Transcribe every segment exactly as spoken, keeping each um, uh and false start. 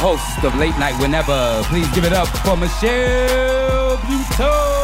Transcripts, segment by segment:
host of Late Night Whenever. Please give it up for Michelle Buteau.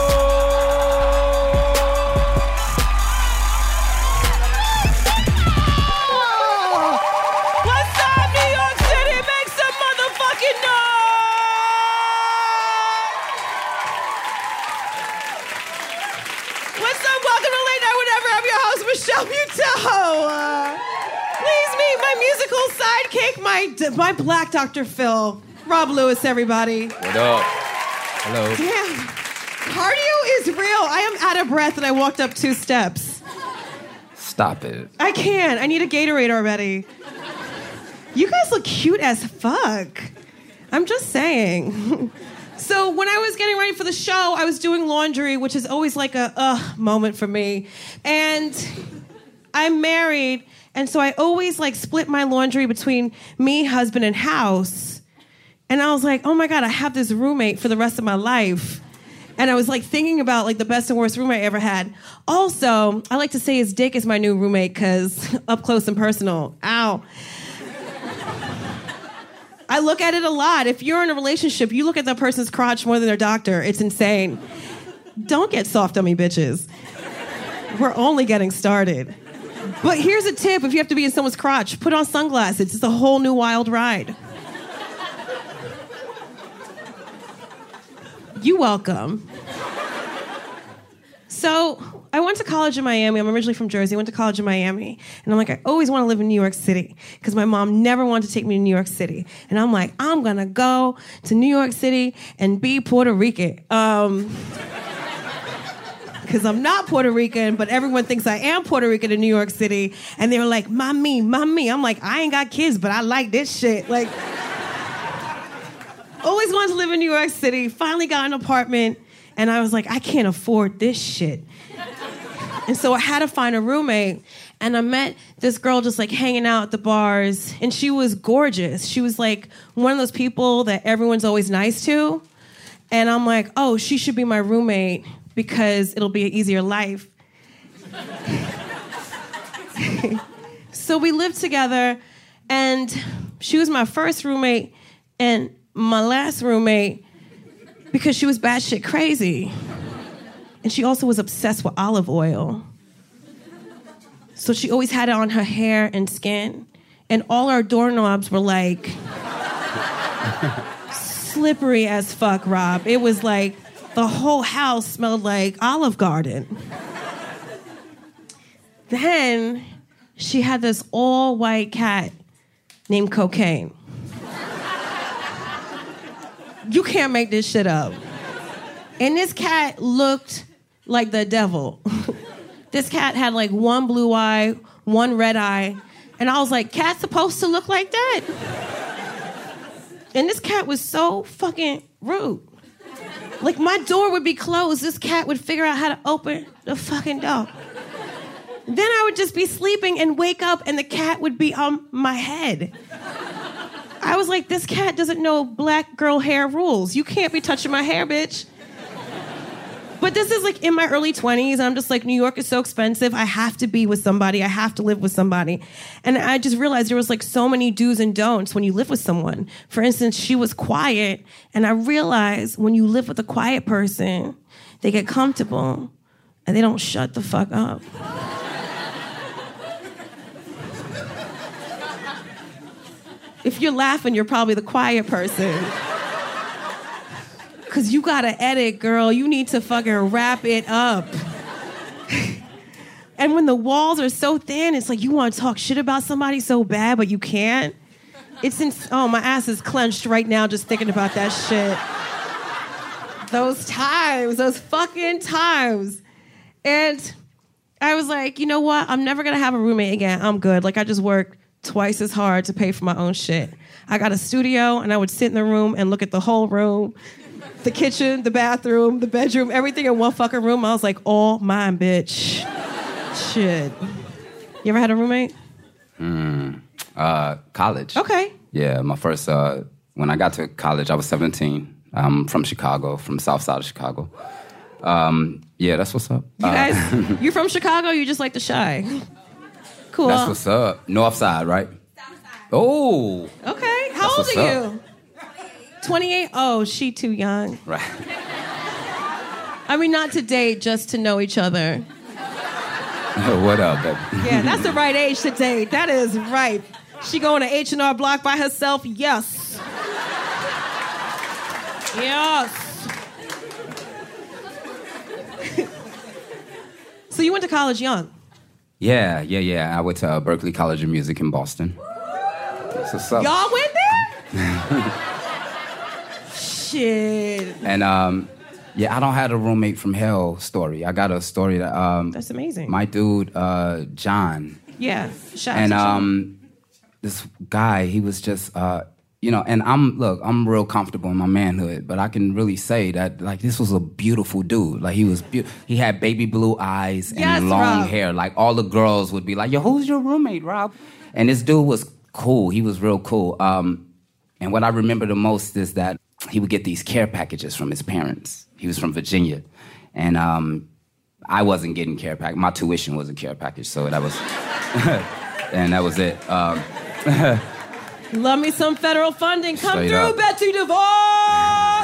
Michelle Buteau. Uh, please meet my musical sidekick, my my black Doctor Phil. Rob Lewis, everybody. What up? Hello. Damn. Cardio is real. I am out of breath and I walked up two steps. Stop it. I can't. I need a Gatorade already. You guys look cute as fuck. I'm just saying. So when I was getting ready for the show, I was doing laundry, which is always like a uh moment for me. And I'm married, and so I always like split my laundry between me, husband, and house. And I was like, oh my God, I have this roommate for the rest of my life. And I was like thinking about like the best and worst roommate I ever had. Also, I like to say his dick is my new roommate because up close and personal. Ow. I look at it a lot. If you're in a relationship, you look at that person's crotch more than their doctor. It's insane. Don't get soft on me, bitches. We're only getting started. But here's a tip. If you have to be in someone's crotch, put on sunglasses. It's a whole new wild ride. You welcome. So I went to college in Miami. I'm originally from Jersey. I went to college in Miami. And I'm like, I always want to live in New York City because my mom never wanted to take me to New York City. And I'm like, I'm going to go to New York City and be Puerto Rican. Um, because I'm not Puerto Rican, but everyone thinks I am Puerto Rican in New York City. And they were like, mommy, mommy. I'm like, I ain't got kids, but I like this shit. Like, always wanted to live in New York City. Finally got an apartment. And I was like, I can't afford this shit. And so I had to find a roommate. And I met this girl just like hanging out at the bars. And she was gorgeous. She was like one of those people that everyone's always nice to. And I'm like, oh, she should be my roommate because it'll be an easier life. So we lived together. And she was my first roommate and my last roommate because she was batshit crazy. And she also was obsessed with olive oil. So she always had it on her hair and skin. And all our doorknobs were like slippery as fuck, Rob. It was like the whole house smelled like Olive Garden. Then she had this all-white cat named Cocaine. You can't make this shit up. And this cat looked like the devil. This cat had like one blue eye, one red eye. And I was like, cat's supposed to look like that? And this cat was so fucking rude. Like my door would be closed. This cat would figure out how to open the fucking door. Then I would just be sleeping and wake up and the cat would be on my head. I was like, this cat doesn't know black girl hair rules. You can't be touching my hair, bitch. But this is like in my early twenties. I'm just like, New York is so expensive. I have to be with somebody. I have to live with somebody. And I just realized there was like so many do's and don'ts when you live with someone. For instance, she was quiet. And I realized when you live with a quiet person, they get comfortable and they don't shut the fuck up. If you're laughing, you're probably the quiet person. Because you gotta edit, girl. You need to fucking wrap it up. And when the walls are so thin, it's like you want to talk shit about somebody so bad, but you can't. It's in, oh, my ass is clenched right now just thinking about that shit. Those times, those fucking times. And I was like, you know what? I'm never gonna have a roommate again. I'm good. Like, I just worked twice as hard to pay for my own shit. I got a studio, and I would sit in the room and look at the whole room. The kitchen, the bathroom, the bedroom, everything in one fucking room. I was like, all mine, bitch. Shit. You ever had a roommate? Mm, uh, college. Okay. Yeah, my first, uh, when I got to college, I was seventeen. I'm from Chicago, from the south side of Chicago. Um, yeah, that's what's up. You guys, uh, you from Chicago, you just like the shy. Cool. That's what's up. North side, right? South side. Oh. Okay. How That's old are you? twenty-eight? Oh, she too young. Right. I mean, not to date, just to know each other. What up, baby? Yeah, that's the right age to date. That is right. She going to H and R Block by herself? Yes. Yes. So you went to college young? Yeah, yeah, yeah. I went to uh, Berklee College of Music in Boston. That's what's up. Y'all went there? Shit. And um, yeah, I don't have a roommate from hell story. I got a story that um, That's amazing. my dude uh, John. Yeah. Shout out And to John. um, this guy, he was just, uh, you know, and I'm, look, I'm real comfortable in my manhood, but I can really say that, like, this was a beautiful dude. Like, he was, be- he had baby blue eyes and Yes, long Rob. hair. Like, all the girls would be like, yo, who's your roommate, Rob? And this dude was cool. He was real cool. Um, and what I remember the most is that he would get these care packages from his parents. He was from Virginia. And um, I wasn't getting care package. My tuition was a care package, so that was, and that was it. Um, Love me some federal funding. Come Straight through, up. Betsy DeVos!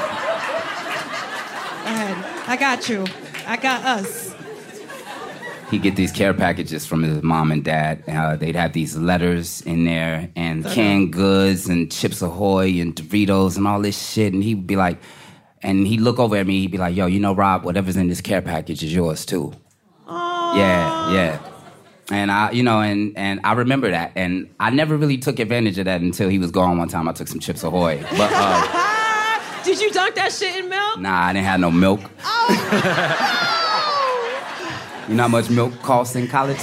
Go ahead. I got you. I got us. He'd get these care packages from his mom and dad. Uh, they'd have these letters in there and canned goods and Chips Ahoy and Doritos and all this shit. And he'd be like, and he'd look over at me, he'd be like, yo, you know, Rob, whatever's in this care package is yours too. Aww. Yeah, yeah. And I, you know, and, and I remember that. And I never really took advantage of that until he was gone one time. I took some Chips Ahoy. But, uh, Did you dunk that shit in milk? nah, I didn't have no milk. Oh. You know how much milk costs in college?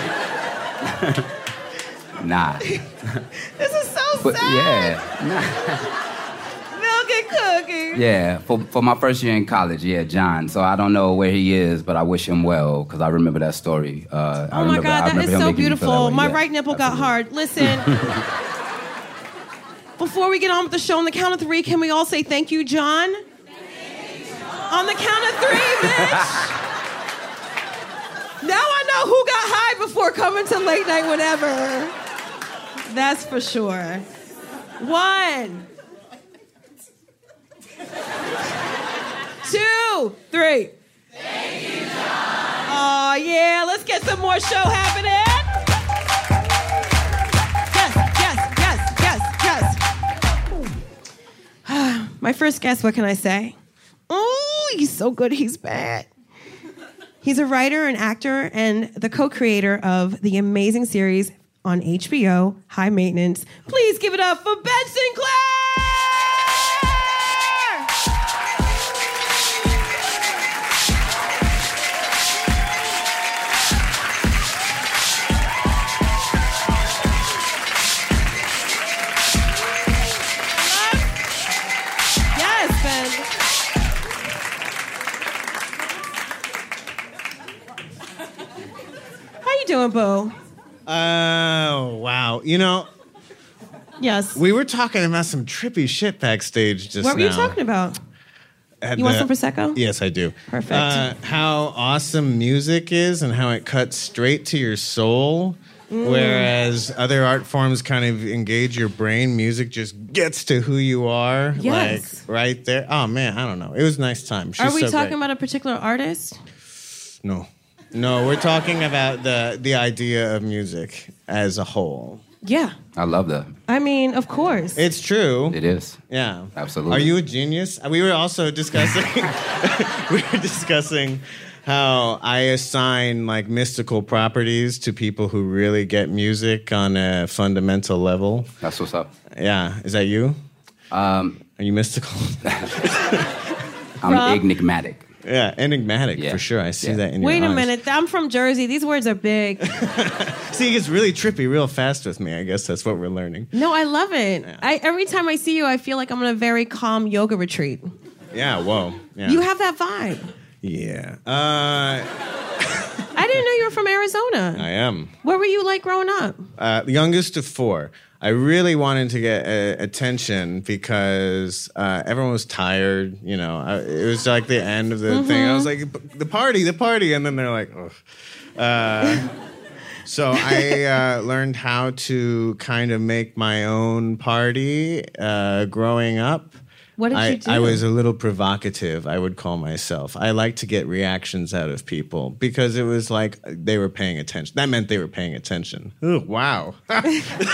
Nah. This is so But sad. yeah, nah. Milk and cookies. Yeah, for, for my first year in college, yeah, John. So I don't know where he is, but I wish him well, because I remember that story. Uh, I Oh my remember, I God, that remember is him so making me feel that beautiful. way. My Yeah, right nipple got absolutely. hard. Listen, before we get on with the show, on the count of three, can we all say thank you, John? On the count of three, bitch. Now I know who got high before coming to late night whenever. That's for sure. One. Two, three. Thank you, John. Oh, yeah. Let's get some more show happening. Yes, yes, yes, yes, yes. My first guest, what can I say? Oh, he's so good, he's bad. He's a writer and actor and the co-creator of the amazing series on H B O, High Maintenance. Please give it up for Ben Sinclair! Yes, Ben. How you doing, Boo? Oh, wow. You know, Yes. we were talking about some trippy shit backstage just What were now. you talking about? At You want the- some Prosecco? Yes, I do. Perfect. Uh, how awesome music is and how it cuts straight to your soul. Mm. Whereas other art forms kind of engage your brain, music just gets to who you are. Yes. Like right there. Oh, man, I don't know. It was a nice time. She's Are we so talking great. about a particular artist? No. No, we're talking about the, the idea of music as a whole. Yeah. I love that. I mean, of course. It's true. It is. Yeah, Absolutely. Are you a genius? We were also discussing. we were discussing how I assign like mystical properties to people who really get music on a fundamental level. That's what's up. Yeah, is that you? Um, Are you mystical? I'm Rob? enigmatic. Yeah, enigmatic Yeah. for sure. I see Yeah. that in your Wait a eyes. minute. I'm from Jersey. These words are big. See, it gets really trippy real fast with me. I guess that's what we're learning. No, I love it. I, every time I see you, I feel like I'm on a very calm yoga retreat. Yeah. Whoa. Yeah. You have that vibe. Yeah. Uh, I didn't know you were from Arizona. I am. What were you like growing up? Uh, youngest of four. I really wanted to get uh, attention because uh, everyone was tired. You know, I, it was like the end of the thing. I was like, the party, the party. And then they're like, oh. Uh, So I uh, learned how to kind of make my own party uh, growing up. What did I, you do? I was a little provocative, I would call myself. I like to get reactions out of people because it was like they were paying attention. That meant they were paying attention. Ooh, wow. That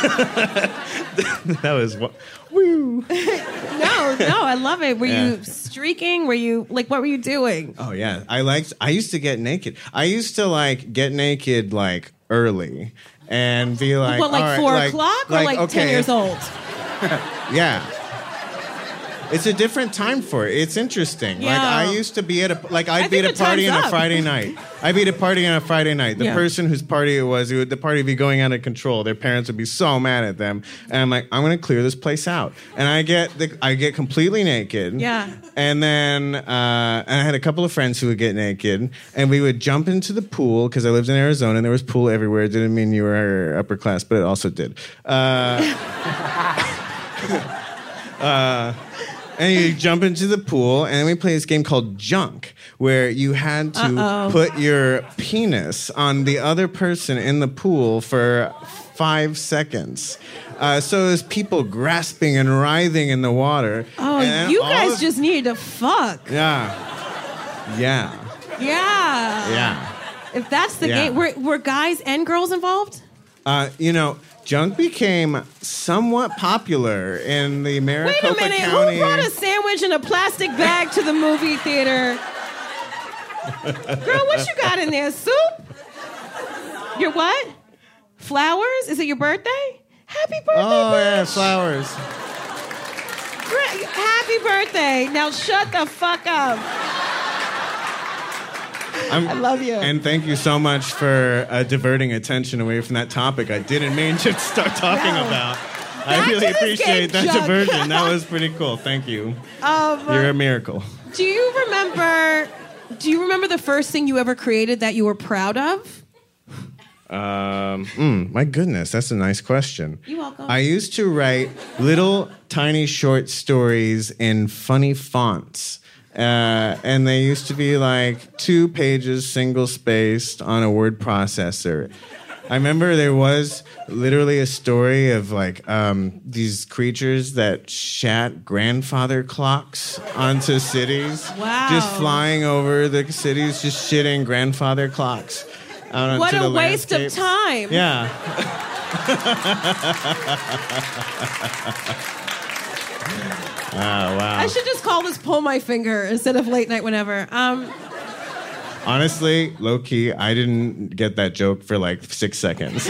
was... Woo. No, no, I love it. Were Yeah. you streaking? Were you, like, what were you doing? Oh, yeah. I liked... I used to get naked. I used to, like, get naked, like, early and be like... What, like all right, four like- o'clock or like okay, ten years old? Yeah. It's a different time for it. It's interesting. Like Yeah. I used to be at a like I'd I be at think a the party on time's a up. Friday night. I'd be at a party on a Friday night. The Yeah. person whose party it was, it would, the party would be going out of control. Their parents would be so mad at them. And I'm like, I'm gonna clear this place out. And I get the, I get completely naked. Yeah. And then uh, and I had a couple of friends who would get naked, and we would jump into the pool because I lived in Arizona and there was pool everywhere. It didn't mean you were upper class, but it also did. Uh, uh, And you jump into the pool, and then we play this game called Junk, where you had to Uh-oh. put your penis on the other person in the pool for five seconds. Uh, so there's people grasping and writhing in the water. Oh, and then you all guys of- just needed to fuck. Yeah. Yeah. Yeah. Yeah. If that's the Yeah. game, were, were guys and girls involved? Uh, you know, Junk became somewhat popular in the Wait Maricopa a minute, County. who brought a sandwich in a plastic bag to the movie theater? Girl, what you got in there? Soup? Your what? Flowers? Is it your birthday? Happy birthday, Oh, yeah, bitch. flowers. Great. Happy birthday. Now shut the fuck up. I'm, I love you. And thank you so much for uh, diverting attention away from that topic I didn't mean to start talking No. about. Back I to really this appreciate game, that Chuck. diversion. That was pretty cool. Thank you. Um, You're a miracle. do you remember do you remember the first thing you ever created that you were proud of? Um, mm, my goodness, that's a nice question. You're welcome. I used to write little tiny short stories in funny fonts. Uh, and they used to be like two pages, single spaced on a word processor. I remember there was literally a story of like um, these creatures that shat grandfather clocks onto cities. Wow. Just flying over the cities, just shitting grandfather clocks out What onto a the waste landscapes. of time. Yeah. Oh, wow. I should just call this Pull My Finger instead of Late Night Whenever. Um, Honestly, low key, I didn't get that joke for like six seconds.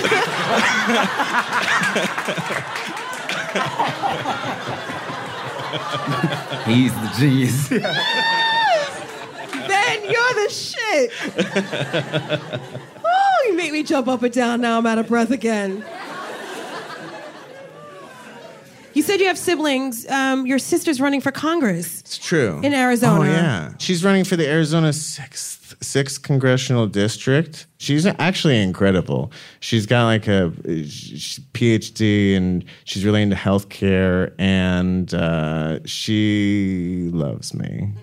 He's the genius. Ben, you're the shit. Oh, you make me jump up and down. Now I'm out of breath again. You said you have siblings. Um, your sister's running for Congress. It's true. In Arizona. Oh, yeah. She's running for the Arizona sixth, sixth Congressional District. She's actually incredible. She's got like a P H D and she's really into healthcare, and uh, she loves me.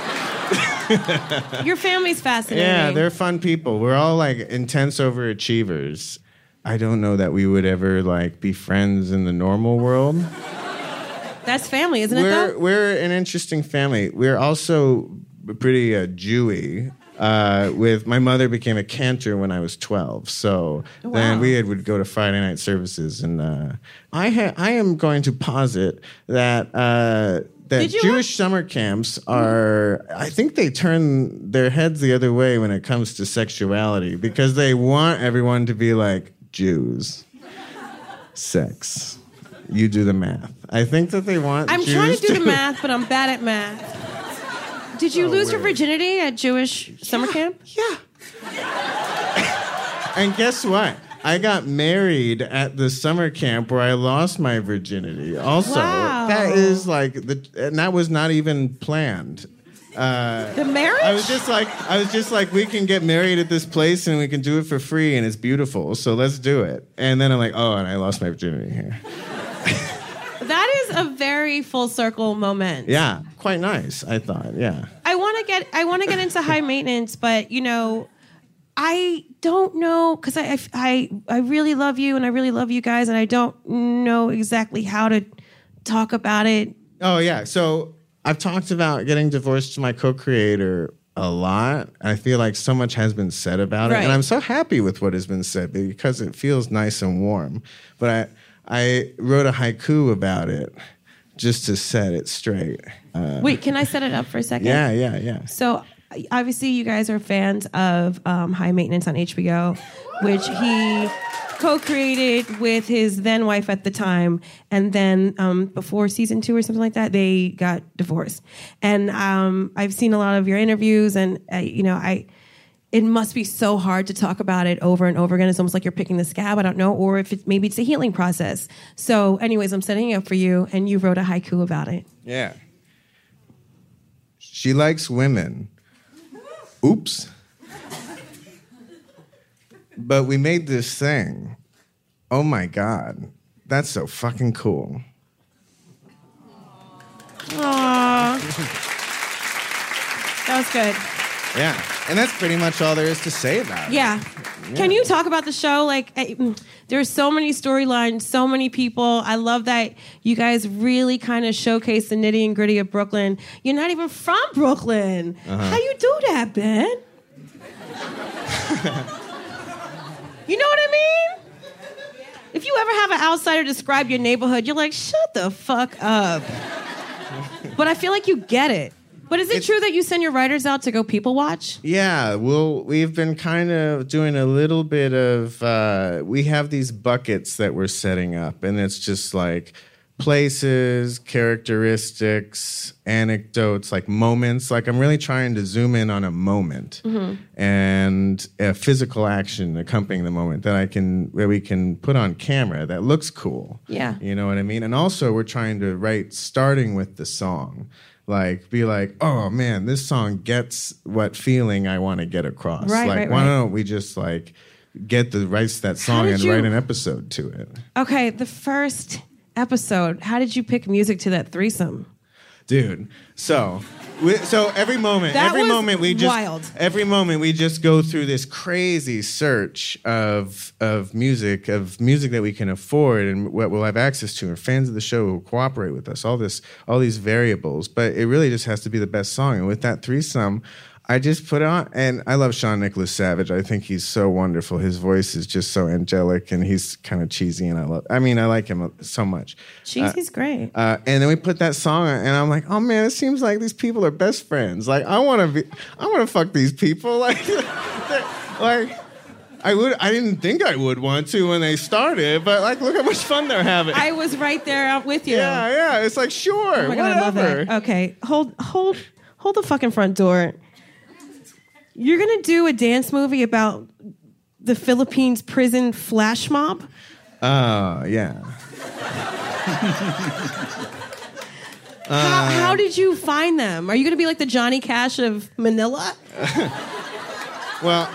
Your family's fascinating. Yeah, they're fun people. We're all like intense overachievers. I don't know that we would ever like be friends in the normal world. That's family, isn't it, We're though? we're an interesting family. We're also pretty uh, Jewy. Uh, with my mother became a cantor when I was twelve, so Oh, then wow. we had, would go to Friday night services, and uh, I ha- I am going to posit that. Uh, that Did you Jewish summer camps are, I think they turn their heads the other way when it comes to sexuality, because they want everyone to be like, Jews, sex. You do the math. I think that they want I'm Jews trying to do the math, but I'm bad at math. Did you Oh, lose your weird. virginity at Jewish summer camp? Yeah. And guess what? I got married at the summer camp where I lost my virginity. Also, Wow. that is like the, and that was not even planned. Uh, The marriage? I was just like, I was just like, we can get married at this place and we can do it for free and it's beautiful, so let's do it. And then I'm like, oh, and I lost my virginity here. That is a very full circle moment. Yeah, quite nice. I thought, yeah. I want to get I want to get into high maintenance, but you know, I don't know, because I, I, I, I really love you and I really love you guys, and I don't know exactly how to talk about it. Oh, yeah. So I've talked about getting divorced to my co-creator a lot. I feel like so much has been said about Right. it, and I'm so happy with what has been said because it feels nice and warm. But I, I wrote a haiku about it just to set it straight. Uh, Wait, can I set it up for a second? yeah, yeah, yeah. So obviously you guys are fans of um, High Maintenance on H B O, which he co-created with his then wife at the time, and then um, before season two or something like that, they got divorced. And um, I've seen a lot of your interviews, and uh, you know, I it must be so hard to talk about it over and over again. It's almost like you're picking the scab. I don't know, or if it, maybe it's a healing process. So, anyways, I'm setting it up for you, and you wrote a haiku about it. Yeah. She likes women. Oops. But we made this thing. Oh my God. That's so fucking cool. Aww. That was good. Yeah. And that's pretty much all there is to say about it. Yeah. Yeah. Can you talk about the show? Like, I, mm, there's so many storylines, so many people. I love that you guys really kind of showcase the nitty and gritty of Brooklyn. You're not even from Brooklyn. Uh-huh. How you do that, Ben? You know what I mean? If you ever have an outsider describe your neighborhood, you're like, shut the fuck up. But I feel like you get it. But is it It's- true that you send your writers out to go people watch? Yeah, well, we've been kind of doing a little bit of, uh, we have these buckets that we're setting up, and it's just like places, characteristics, anecdotes, like moments. Like I'm really trying to zoom in on a moment Mm-hmm. and a physical action accompanying the moment that I can, where we can put on camera that looks cool. Yeah. You know what I mean? And also we're trying to write starting with the song. Like, be like, oh man, this song gets what feeling I want to get across. Right, like, right, why right. don't we just like get the rights to that song did and you- write an episode to it? Okay, the first episode, how did you pick music to that threesome? Dude, so we, so every moment, That every was moment we just wild. every moment we just go through this crazy search of of music, of music that we can afford and what we'll have access to, and fans of the show who cooperate with us. All this, all these variables, but it really just has to be the best song. And with that threesome, I just put on, and I love Sean Nicholas Savage. I think he's so wonderful. His voice is just so angelic, and he's kind of cheesy, and I love. I mean, I like him so much. Cheesy's great. Uh, and then we put that song on, and I'm like, oh man, it seems like these people are best friends. Like, I want to be, I want to fuck these people. Like, like, I would, I didn't think I would want to when they started, but like, look how much fun they're having. I was right there out with you. yeah, yeah. It's like, sure, Oh my God, I love whatever. that. Okay, hold, hold, hold the fucking front door. You're gonna do a dance movie about the Philippines prison flash mob? Oh, yeah. how, how did you find them? Are you gonna be like the Johnny Cash of Manila? Well,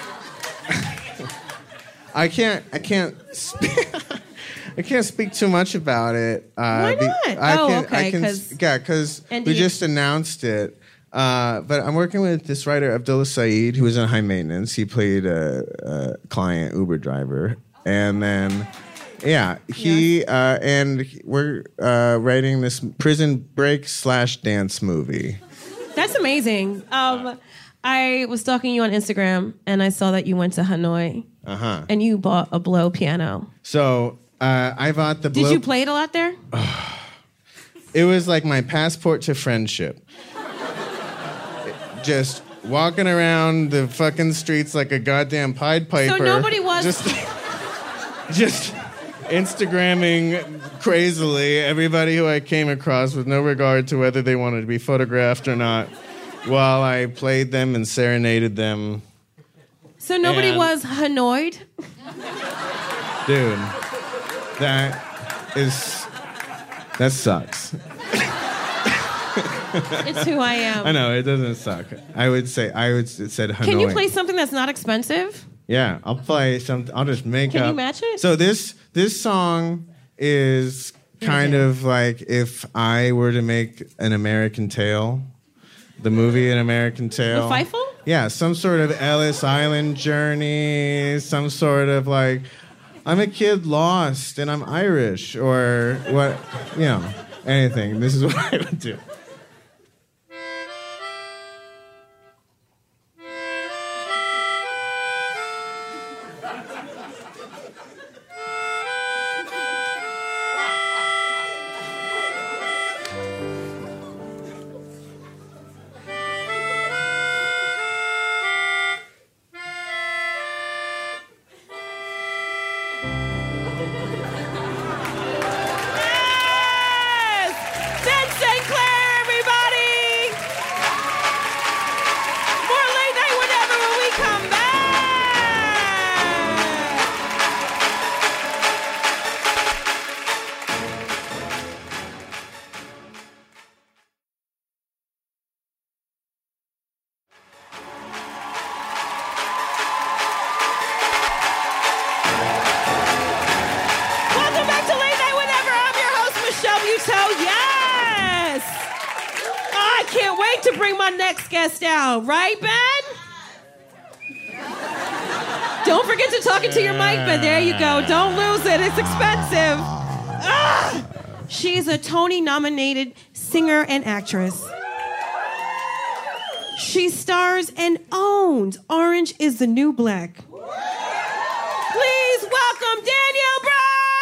I can't. I can't. Speak, I can't speak too much about it. Uh, Why be- not? I Oh, can, okay, I can, 'cause yeah, because N D A. we just announced it. Uh, but I'm working with this writer, Abdullah Saeed, who was in High Maintenance. He played a, a client Uber driver, and then. Yeah, he uh, and we're uh, writing this prison break slash dance movie. That's amazing. Um, I was stalking you on Instagram, and I saw that you went to Hanoi, Uh huh. and you bought a blow piano. So uh, I bought the. Did blow- you play it a lot there? It was like my passport to friendship. Just walking around the fucking streets like a goddamn Pied Piper. So nobody was- just, just Instagramming crazily everybody who I came across with no regard to whether they wanted to be photographed or not, while I played them and serenaded them. So nobody And- was Hanoied? Dude, that is that sucks. It's who I am. I know it doesn't suck. I would say I would s- said Hanoi. Can you play something that's not expensive? Yeah, I'll play something. I'll just make Can up. you match it? So this this song is kind Okay. of like if I were to make an American Tale, the movie An American Tale. With Feifel? yeah, some sort of Ellis Island journey, some sort of like, I'm a kid lost and I'm Irish, or what, you know, anything. This is what I would do. Right, Ben? Don't forget to talk into your mic, Ben. There you go. Don't lose it. It's expensive. Ah! She's a Tony-nominated singer and actress. She stars and owns Orange is the New Black. Please welcome Danielle Brown!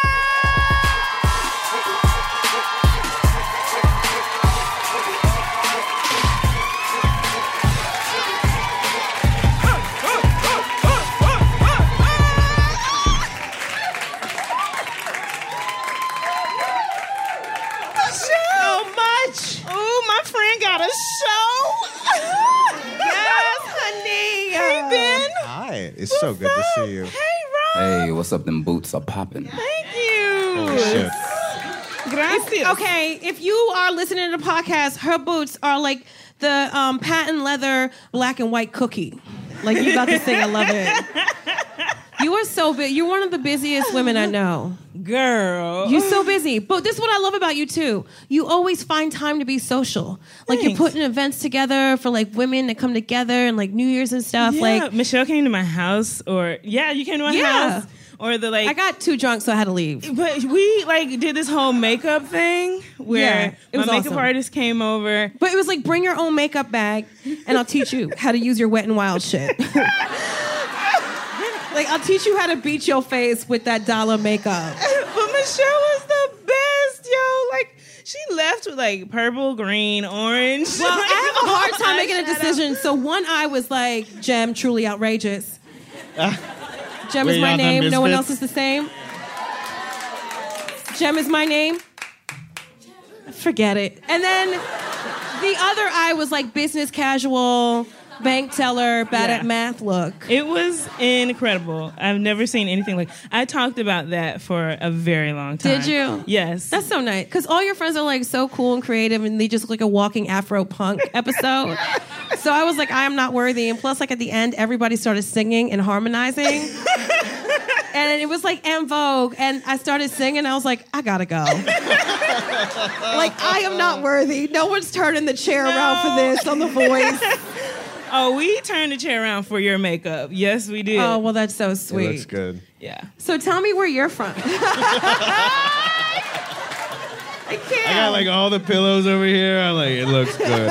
It's so good to see you. Hey, Rob. Hey, what's up? Them boots are popping. Thank you. Holy shit. Gracias. Okay, if you are listening to the podcast, her boots are like the um, patent leather black and white cookie. Like you about to sing, I love it. You are so big. You're one of the busiest women I know. Girl. You're so busy. But this is what I love about you, too. You always find time to be social. Like, Thanks. you're putting events together for, like, women that come together and, like, New Year's and stuff. Yeah, like Michelle came to my house, or, yeah, you came to my Yeah. house. Or the, like... I got too drunk, so I had to leave. But we, like, did this whole makeup thing where Yeah, it was my makeup awesome. artist came over. But it was like, bring your own makeup bag, and I'll teach you how to use your Wet n Wild shit. Like, I'll teach you how to beat your face with that dollar makeup. But Michelle was the best, yo. Like, she left with, like, purple, green, orange. Well, I have a hard time making a Eyeshadow. decision. So one eye was like, Gem, truly outrageous. Uh, Gem were is my y'all the name. No one else Misfits? is the same. Gem is my name. Forget it. And then the other eye was like business casual, bank teller, bad Yeah. at math look. It was incredible. I've never seen anything like. I talked about that for a very long time. Did you? Yes. That's so nice. Because all your friends are like so cool and creative and they just look like a walking Afro punk episode. So I was like, I am not worthy. And plus, like at the end, everybody started singing and harmonizing. And it was like En Vogue. And I started singing. And I was like, I gotta go. Like, I am not worthy. No one's turning the chair around for this on The Voice. Oh, we turned the chair around for your makeup. Yes, we did. Oh, well, that's so It sweet. looks good. Yeah. So tell me where you're from. I can't. I got like all the pillows over here. I'm like, it looks good.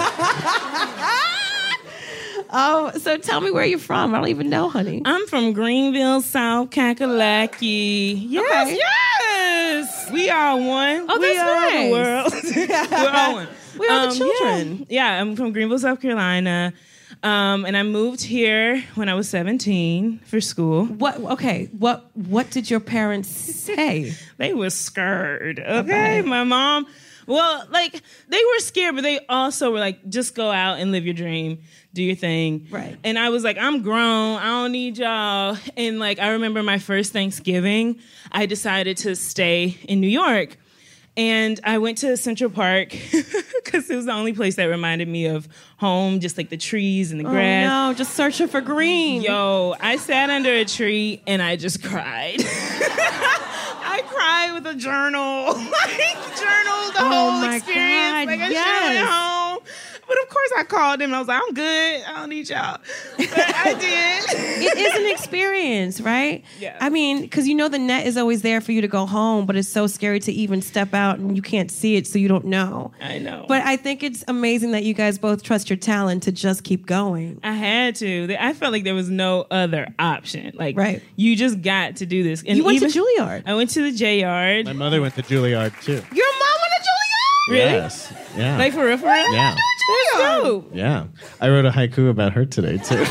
Oh, so tell me where you're from. I don't even know, honey. I'm from Greenville, South Kakalaki. Yes, Okay. yes. We are one. Oh, we that's are nice. the world. We're all one. We are the Um, children. Yeah. yeah, I'm from Greenville, South Carolina. Um, and I moved here when I was seventeen for school. What? Okay. What? What did your parents say? They were scared. Okay? Okay. My mom, well, like, they were scared, but they also were like, just go out and live your dream, do your thing. Right. And I was like, I'm grown. I don't need y'all. And like, I remember my first Thanksgiving, I decided to stay in New York. And I went to Central Park because it was the only place that reminded me of home, just like the trees and the grass. Oh no, just searching for green. Yo, I sat under a tree and I just cried. I cried with a journal, like journaled the Oh whole my experience. God, like I yes. should have went home. But of course course I called him. I was like, I'm good. I don't need y'all. But I did. It is an experience, right? Yeah. I mean, because you know the net is always there for you to go home, but it's so scary to even step out and you can't see it, so you don't know. I know. But I think it's amazing that you guys both trust your talent to just keep going. I had to. I felt like there was no other option. Like, Right. you just got to do this. And You went even, to Juilliard. I went to the J-Yard. My mother went to Juilliard too. Your mom went to Juilliard? Really? Yes. Yeah. Like, for real, for real? Yeah. That's dope. Yeah. I wrote a haiku about her today too.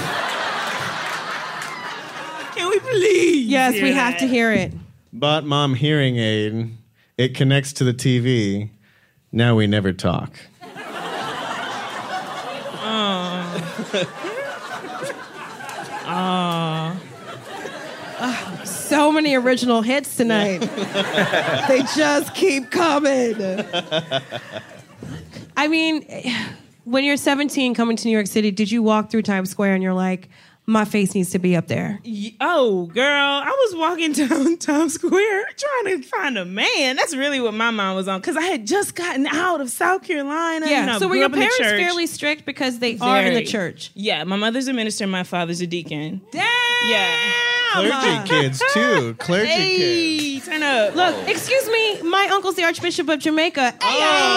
Can we please? Yes, hear we have that? to hear it. Bought mom hearing aid. It connects to the T V. Now we never talk. So many original hits tonight. They just keep coming. I mean, when you're seventeen coming to New York City, did you walk through Times Square and you're like, my face needs to be up there? Y- Oh, girl, I was walking down Times Square trying to find a man. That's really what my mind was on, because I had just gotten out of South Carolina. You know, So were grew your up in the parents church. fairly strict because they are in the Very. church? Yeah, my mother's a minister, my father's a deacon. Damn! Yeah. Clergy kids too. Clergy kids. Hey, turn up. Look, excuse me, my uncle's the Archbishop of Jamaica. Hey,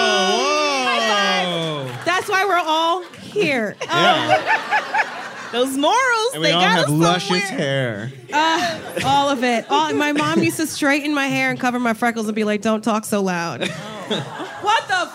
Oh, whoa. that's why we're all here. Yeah. Those morals, And we they all got have us luscious somewhere. hair. Uh, all of it. All, my mom used to straighten my hair and cover my freckles and be like, don't talk so loud. What the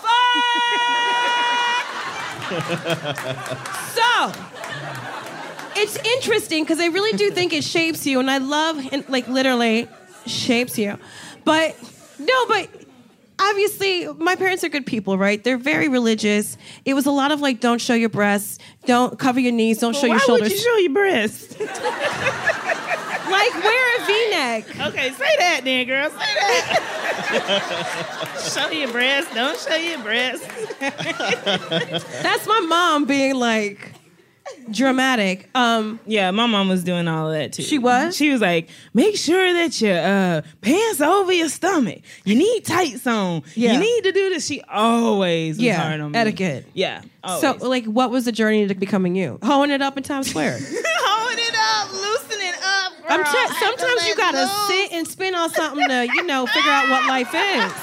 fuck? So, it's interesting because I really do think it shapes you, and I love, and like literally shapes you. But, no, but obviously, my parents are good people, right? They're very religious. It was a lot of like, don't show your breasts, don't cover your knees, don't show Why your shoulders. would you show your breasts? Like, wear a V-neck. Okay, say that then, girl. Say that. Show your breasts. Don't show your breasts. That's my mom being like dramatic. Um, Yeah, my mom was doing all of that too. She was? She was like, make sure that your uh, pants are over your stomach. You need tights on. Yeah. You need to do this. She always was Yeah, hard on me. etiquette. Yeah. Always. so, like, what was the journey to becoming you? Hoeing it up in Times Square. hold it up, loosen it up, girl. I'm t- I have to sometimes you let gotta loose. sit and spin on something to, you know, figure out what life is.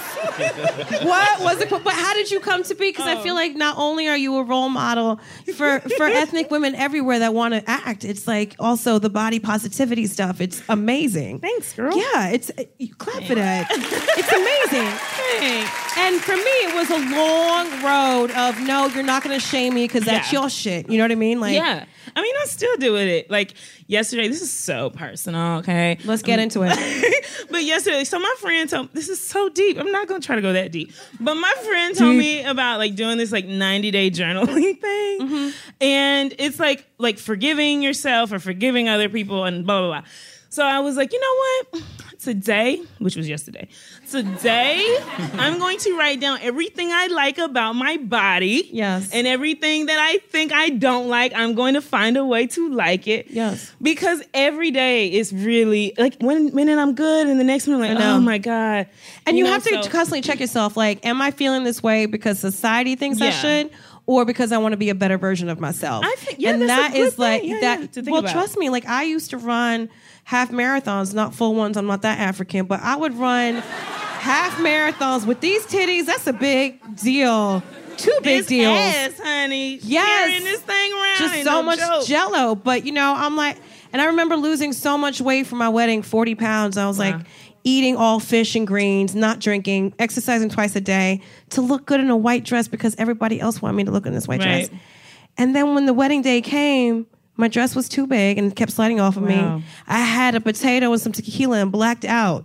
What was it? But how did you come to be? Because I feel like not only are you a role model for for ethnic women everywhere that want to act, it's like also the body positivity stuff. It's amazing. Thanks, girl. Yeah, it's you clap for that. It's amazing. Thanks. And for me, it was a long road of no, you're not going to shame me because that's Yeah. your shit. You know what I mean? Like, Yeah. I mean, I'm still doing it. Like yesterday, this is so personal, okay? let's get into it. But yesterday, so my friend told me, this is so deep. I'm not going to try to go that deep. But my friend told me about like doing this like ninety day journaling thing. Mm-hmm. And it's like, like forgiving yourself or forgiving other people and blah, blah, blah. So I was like, you know what? Today, which was yesterday, today I'm going to write down everything I like about my body. Yes. And everything that I think I don't like, I'm going to find a way to like it. Yes. Because every day is really, like, one minute I'm good and the next minute I'm like, I know. oh my God. And you, know, have to so- constantly check yourself. Like, am I feeling this way because society thinks I Yeah. should, or because I want to be a better version of myself? I think- yeah, and that's a that good is like thing. Yeah, that. yeah, to think well, about. trust me. Like, I used to run half marathons, not full ones. I'm not that African, but I would run half marathons with these titties. That's a big deal. Two big This deals. ass, honey. Yes. Carrying this thing around. Just ain't so no much joke. jello. But, you know, I'm like, and I remember losing so much weight for my wedding, forty pounds. I was Wow. like eating all fish and greens, not drinking, exercising twice a day to look good in a white dress because everybody else wanted me to look in this white Right. dress. And then when the wedding day came, my dress was too big and kept sliding off of Wow. me. I had a potato and some tequila and blacked out.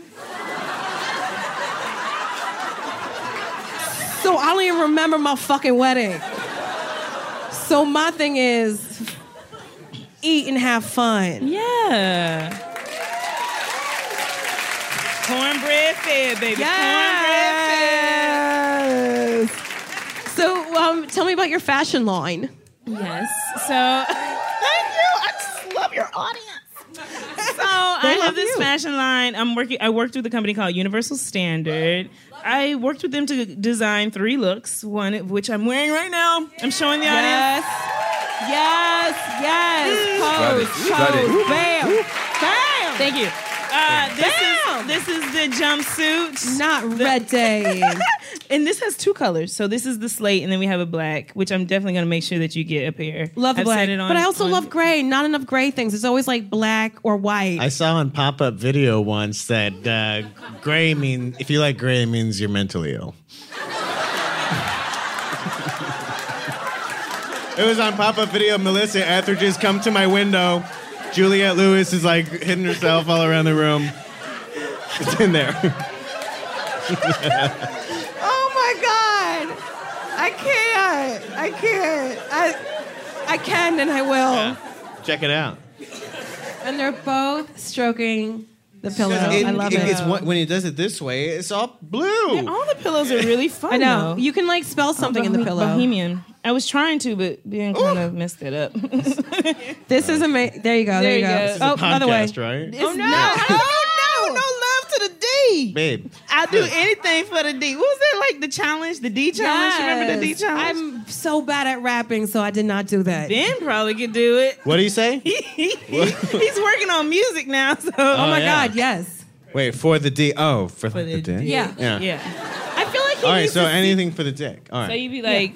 So I don't even remember my fucking wedding. So my thing is, eat and have fun. Yeah. Cornbread fed, baby. Yes. So um, tell me about your fashion line. Cornbread fed. Yes. So, thank you. I just love your audience. I have love this you. fashion line. I'm working. I worked with a company called Universal Standard. I worked with them to design three looks. One of which I'm wearing right now. I'm showing the audience. Yes. Yes. Yes. Pose. Strut it. Pose. Bam. Bam. Thank you. Uh, this Bam! is this is the jumpsuit. Not ready. And this has two colors. So this is the slate, and then we have a black, which I'm definitely going to make sure that you get a pair. Love the I've black. said it on- but I also on- love gray. Not enough gray things. It's always like black or white. I saw on pop-up video once that uh, gray mean if you like gray, it means you're mentally ill. It was on pop-up video. Melissa Etheridge's come to my window. Juliette Lewis is like hitting herself all around the room. It's in there. Oh my God. I can't. I can't. I I can and I will. Check it out. And they're both stroking the pillow. It- I love it it. gets one- when he does it this way, it's all blue. All the pillows are really fun. I know. though. You can like spell something in the Bohe- pillow. Bohemian. I was trying to, but Ben kind of messed it up. This is amazing. There you go. There, There you you go. go. This is Oh, a other way. podcast, right? Oh no! Oh no! No love to the D. Babe. I'll do anything for the D. What was that like? The challenge, the D challenge. Remember the D Yes. challenge? I'm so bad at rapping, so I did not do that. Ben probably could do it. What do you say? He's working on music now, so Oh my yeah. God, yes. Wait, for the D. Oh, for, for the, the D? Yeah. Yeah. yeah. I feel like he All right, needs so to see- anything for the dick. All So right. you'd be like,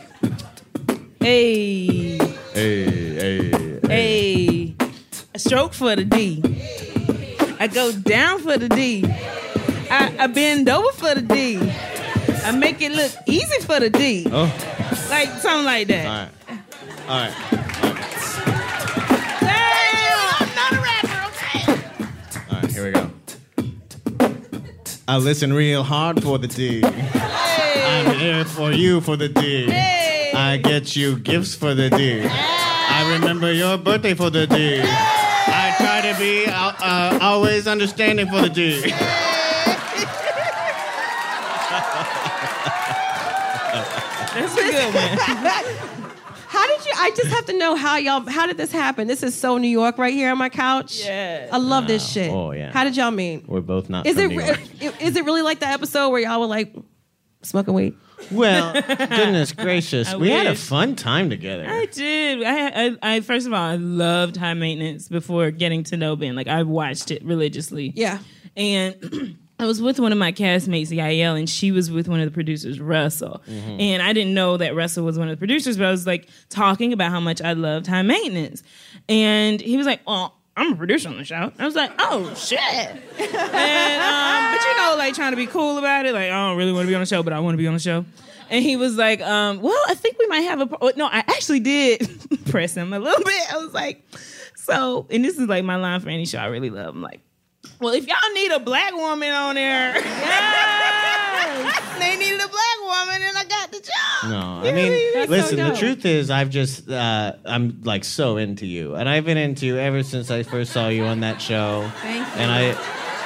hey, Hey, hey, hey, a stroke for the D. I go down for the D. I, I bend over for the D. I make it look easy for the D. Oh, Like something like that. all right. All right. Damn, I'm not a rapper, okay? All right, here we go. I listen real hard for the D. I'm here for you for the D. Hey. I get you gifts for the D. I remember your birthday for the D. I try to be uh, uh, always understanding for the D. That's a good one. How did you? I just have to know how y'all. How did this happen? This is so New York right here on my couch. Yeah. I love this shit. Oh, yeah. How did y'all meet? We're both not Is from it New re- York. is it really like the episode where y'all were like smoking weed? Well, goodness gracious. I we had a wish. fun time together. I did. I, I, I first of all, I loved High Maintenance before getting to know Ben. Like I watched it religiously. Yeah. And I was with one of my castmates, Yael, and she was with one of the producers, Russell. Mm-hmm. And I didn't know that Russell was one of the producers, but I was like talking about how much I loved High Maintenance. And he was like, "Oh, I'm a producer on the show." I was like, "Oh shit!" and um, but you know, like trying to be cool about it, like I don't really want to be on the show, but I want to be on the show. And he was like, um, "Well, I think we might have a." Pro-. No, I actually did press him a little bit. I was like, "So," and this is like my line for any show I really love. I'm like, "Well, if y'all need a black woman on there, yes. they needed a black woman, and I got the job." No, You I know mean, what I mean? listen, so the dope. truth is, I've just, uh, I'm like so into you. And I've been into you ever since I first saw you on that show. Thank you. And I,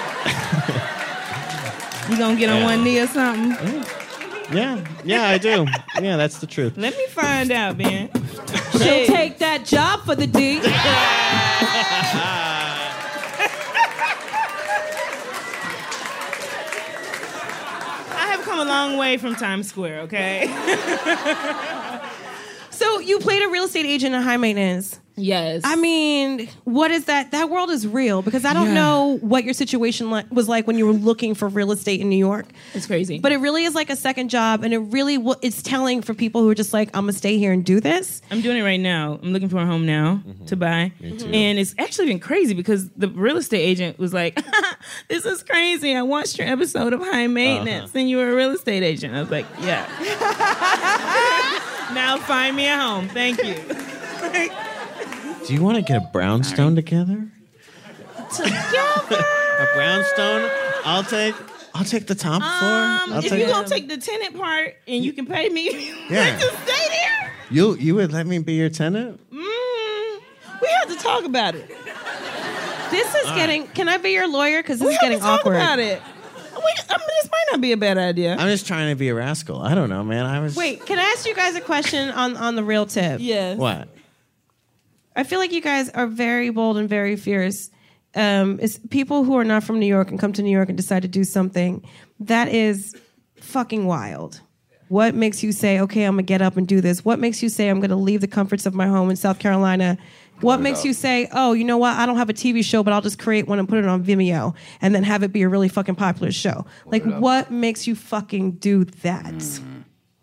You gonna get on Yeah. one knee or something? yeah, yeah, I do. Yeah, that's the truth. Let me find out, Ben. She'll take that job for the D. I have come a long way from Times Square, okay? So you played a real estate agent in High Maintenance. Yes. I mean, what is that? That world is real because I don't Yeah. know what your situation li- was like when you were looking for real estate in New York. it's crazy. But it really is like a second job, and it really w- it's telling for people who are just like, I'm gonna stay here and do this. I'm doing it right now. I'm looking for a home now to buy. And it's actually been crazy because the real estate agent was like, "This is crazy. I watched your episode of High Maintenance and you were a real estate agent." I was like, "Yeah." Now find me a home. Thank you. Do you want to get a brownstone together? Together. A brownstone? I'll take, I'll take the top floor. Um, I'll if take you're it. gonna take the tenant part and you can pay me Yeah. to stay there, You, you would let me be your tenant? mm, we have to talk about it. This is getting. Can I be your lawyer? Because this We is have getting to talk awkward. about it. We, I mean, this might not be a bad idea. I'm just trying to be a rascal. I don't know, man. I was. Wait, can I ask you guys a question on on the real tip? Yes. What? I feel like you guys are very bold and very fierce. um, is people who are not from New York and come to New York and decide to do something that is fucking wild. What makes you say, okay, I'm gonna get up and do this? What makes you say I'm gonna leave the comforts of my home in South Carolina? What makes you say, oh, you know what? I don't have a T V show, but I'll just create one and put it on Vimeo and then have it be a really fucking popular show? Like, what makes you fucking do that? Mm.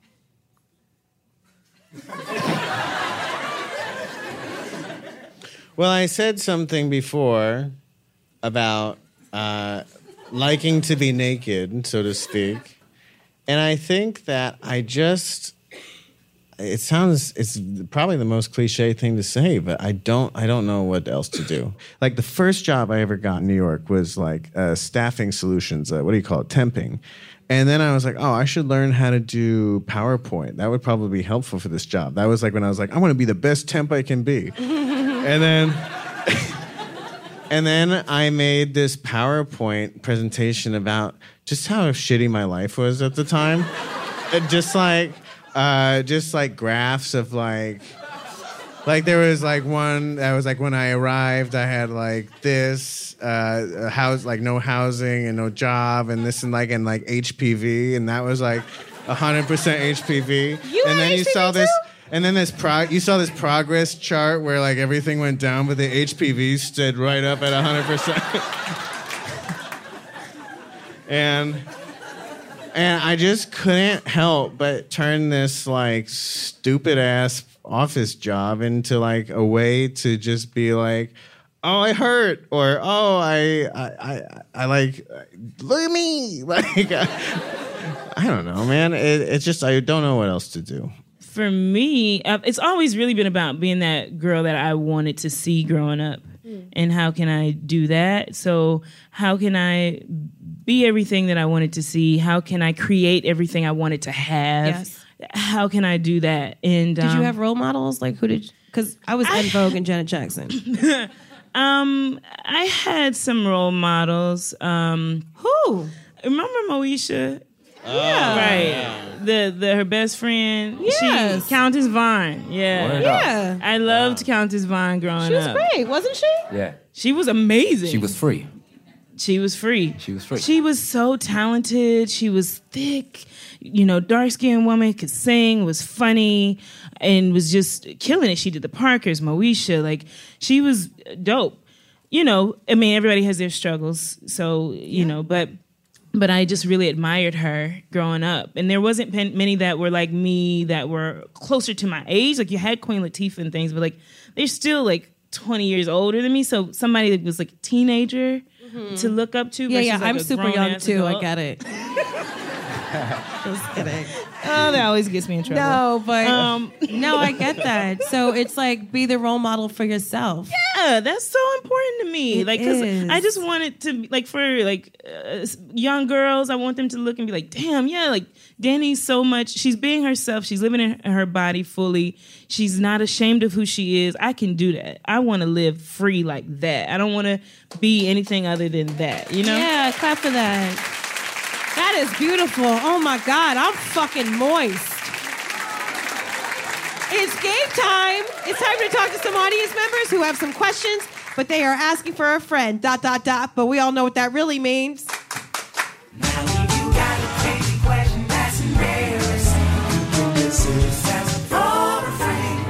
Well, I said something before about uh, liking to be naked, so to speak. And I think that I just, it sounds, it's probably the most cliche thing to say, but I don't, I don't know what else to do. Like the first job I ever got in New York was like uh, staffing solutions, uh, what do you call it, temping. And then I was like, oh, I should learn how to do PowerPoint. That would probably be helpful for this job. That was like when I was like, I want to be the best temp I can be. and then... And then I made this PowerPoint presentation about just how shitty my life was at the time. just like, uh, just like graphs of like, like there was like one that was like when I arrived, I had like this, uh, a house, like no housing and no job and this and like, and like H P V. And that was like one hundred percent H P V. You and then H P V you saw too? this. And then this pro- you saw this progress chart where like everything went down, but the H P V stood right up at one hundred percent. and and I just couldn't help but turn this like stupid ass office job into like a way to just be like, oh, I hurt, or oh, I I I, I like look at me, like I, I don't know, man. It, it's just I don't know what else to do. For me, uh, it's always really been about being that girl that I wanted to see growing up. Mm. And how can I do that? So how can I be everything that I wanted to see? How can I create everything I wanted to have? Yes. How can I do that? And Did um, you have role models? Like who did... Because I was En Vogue and Janet Jackson. um, I had some role models. Um, who? Remember Moesha? Yeah. Right. The the her best friend. Yes. She, Countess Vaughn. Yeah. Yeah. I loved wow. Countess Vaughn growing up. She was up. great, wasn't she? Yeah. She was amazing. She was free. She was free. She was free. She was so talented. She was thick. You know, dark-skinned woman, could sing, was funny, and was just killing it. She did the Parkers, Moesha. Like, she was dope. You know, I mean, everybody has their struggles. So, you yeah. know, but... But I just really admired her growing up. And there wasn't many that were like me that were closer to my age. Like you had Queen Latifah and things, but like they're still like twenty years older than me. So somebody that was like a teenager mm-hmm. to look up to. Yeah, yeah, like I'm super young too. Adult. I get it. Just kidding. Oh, that always gets me in trouble. No, but um, no, I get that. So it's like be the role model for yourself. Yeah, that's so important to me. It like, cause is. I just want it to like for like uh, young girls. I want them to look and be like, damn, yeah, like Dani's so much. She's being herself. She's living in her body fully. She's not ashamed of who she is. I can do that. I want to live free like that. I don't want to be anything other than that. You know? Yeah, clap for that. That is beautiful. Oh my God, I'm fucking moist. It's game time. It's time to talk to some audience members who have some questions, but they are asking for a friend, dot, dot, dot, but we all know what that really means. Now if you got a crazy question that's embarrassing, this is as for a friend.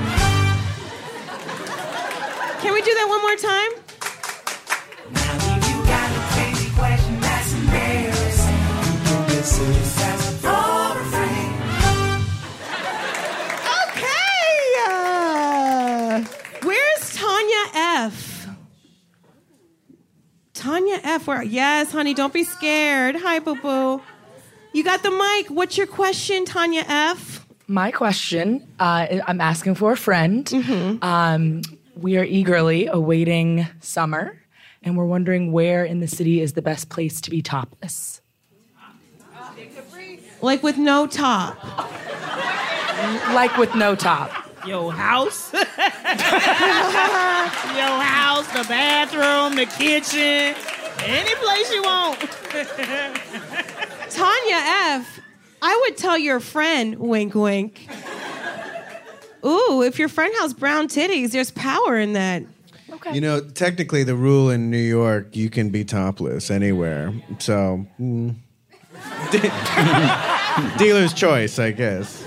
Can we do that one more time? Now if you got a crazy question that's embarrassing, this is as for a friend. Okay. Uh, where's Tanya F? Tanya F. Where? Yes, honey, don't be scared. Hi, boo boo. You got the mic. What's your question, Tanya F? My question, uh, I'm asking for a friend. Mm-hmm. Um, we are eagerly awaiting summer, and we're wondering where in the city is the best place to be topless. Like with no top. Like with no top. Your house. Your house, the bathroom, the kitchen, any place you want. Tanya F., I would tell your friend, wink, wink. Ooh, if your friend has brown titties, there's power in that. Okay. You know, technically, the rule in New York, you can be topless anywhere. So, mm. dealer's choice, I guess.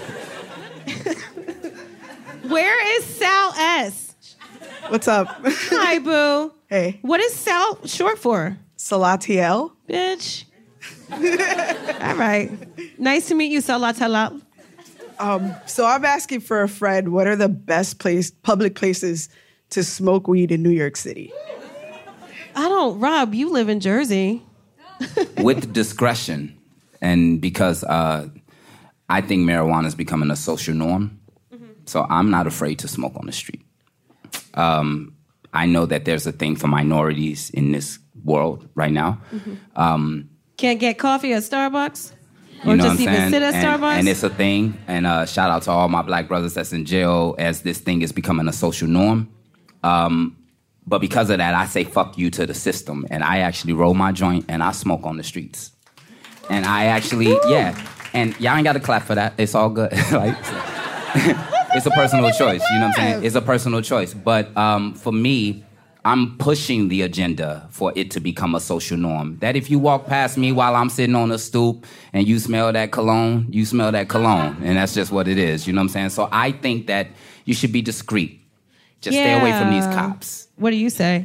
Where is Sal S? What's up? Hi, boo. Hey. What is Sal short for? Salatiel. Bitch. All right. Nice to meet you, Salatala. Um, so I'm asking for a friend, what are the best place, public places to smoke weed in New York City? I don't, Rob, you live in Jersey. With discretion, and because uh, I think marijuana is becoming a social norm, mm-hmm. so I'm not afraid to smoke on the street. Um, I know that there's a thing for minorities in this world right now. Mm-hmm. Um, Can't get coffee at Starbucks? You Or know just what I'm even saying? sit at and, Starbucks? And it's a thing. And uh, shout out to all my black brothers that's in jail as this thing is becoming a social norm. Um, but because of that, I say fuck you to the system. And I actually roll my joint and I smoke on the streets. And I actually, Woo! yeah. And y'all ain't got to clap for that. It's all good. Like, it's a personal choice. You know what I'm saying? It's a personal choice. But um, for me, I'm pushing the agenda for it to become a social norm. That if you walk past me while I'm sitting on a stoop and you smell that cologne, you smell that cologne. And that's just what it is. You know what I'm saying? So I think that you should be discreet. Just yeah. stay away from these cops. What do you say?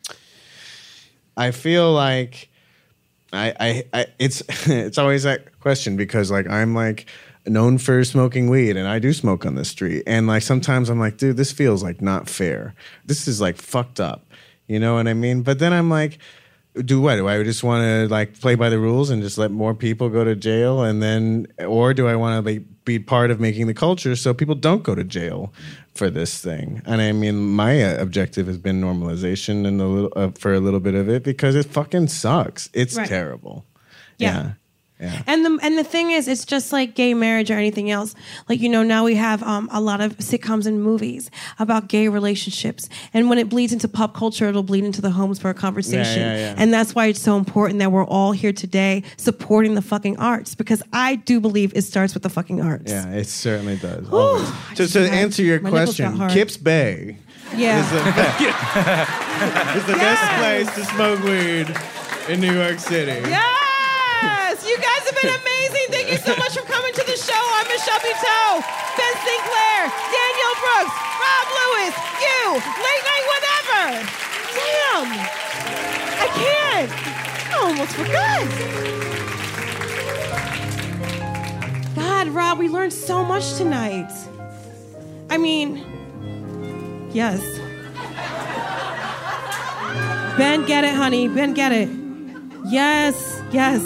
I feel like I, I, I it's it's always that question because like I'm like known for smoking weed and I do smoke on the street and like sometimes I'm like, dude, this feels like not fair. This is like fucked up. You know what I mean? But then I'm like, do what? Do I just want to like play by the rules and just let more people go to jail and then, or do I want to be, be part of making the culture so people don't go to jail for this thing? And I mean, my uh, objective has been normalization and a little uh, for a little bit of it because it fucking sucks. It's Right. terrible. Yeah. Yeah. Yeah. And the and the thing is, it's just like gay marriage or anything else. Like, you know, now we have um, a lot of sitcoms and movies about gay relationships. And when it bleeds into pop culture, it'll bleed into the homes for a conversation. Yeah, yeah, yeah. And that's why it's so important that we're all here today supporting the fucking arts. Because I do believe it starts with the fucking arts. Yeah, it certainly does. Whew, Always. I So just to got- answer your my nipples got question, hard. Kips Bay Yeah. is the, is the best place to smoke weed in New York City. Yes! You guys have been amazing. Thank you so much for coming to the show. I'm Michelle Buteau, Ben Sinclair, Danielle Brooks, Rob Lewis, you, Late Night Whatever. Damn! I can't. I almost forgot. God, Rob, we learned so much tonight. I mean, yes. Ben, get it, honey. Ben, get it. Yes, yes.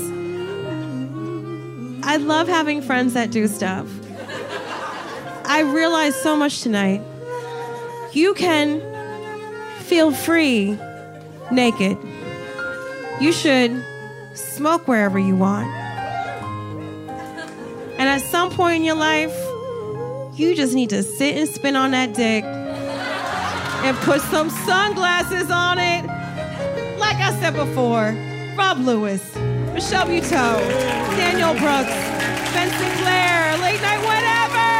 I love having friends that do stuff. I realized so much tonight. You can feel free naked. You should smoke wherever you want. And at some point in your life, you just need to sit and spin on that dick and put some sunglasses on it. Like I said before, Rob Lewis, Michelle Buteau, Danielle Brooks, Ben Sinclair, Late Night Whatever!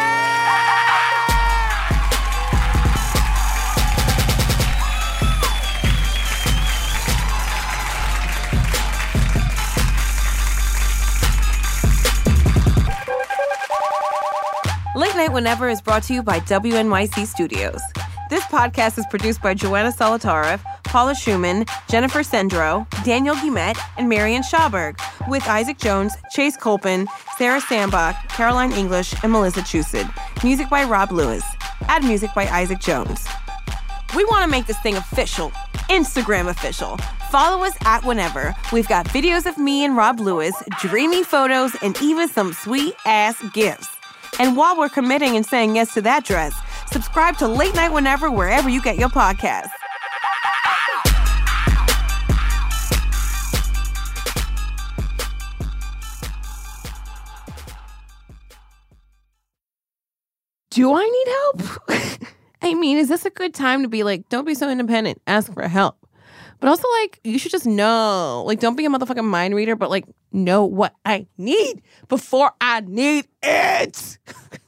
Late Night Whenever is brought to you by W N Y C Studios. This podcast is produced by Joanna Solotarev, Paula Schumann, Jennifer Sendro, Daniel Guillemette, and Marian Schauberg, with Isaac Jones, Chase Colpin, Sarah Sambach, Caroline English, and Melissa Chusett. Music by Rob Lewis. Add music by Isaac Jones. We want to make this thing official. Instagram official. Follow us at Whenever. We've got videos of me and Rob Lewis, dreamy photos, and even some sweet-ass gifts. And while we're committing and saying yes to that dress, subscribe to Late Night Whenever wherever you get your podcasts. Do I need help? I mean, is this a good time to be like, don't be so independent, ask for help? But also, like, you should just know. Like, don't be a motherfucking mind reader, but, like, know what I need before I need it.